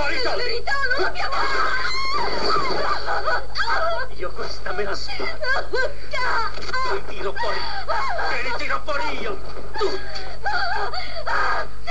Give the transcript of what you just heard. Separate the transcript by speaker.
Speaker 1: Fuori i soldi!
Speaker 2: La verità non l'abbiamo...
Speaker 1: Io questa me la sparo. Li tiro fuori. Te li tiro fuori io. Tutti.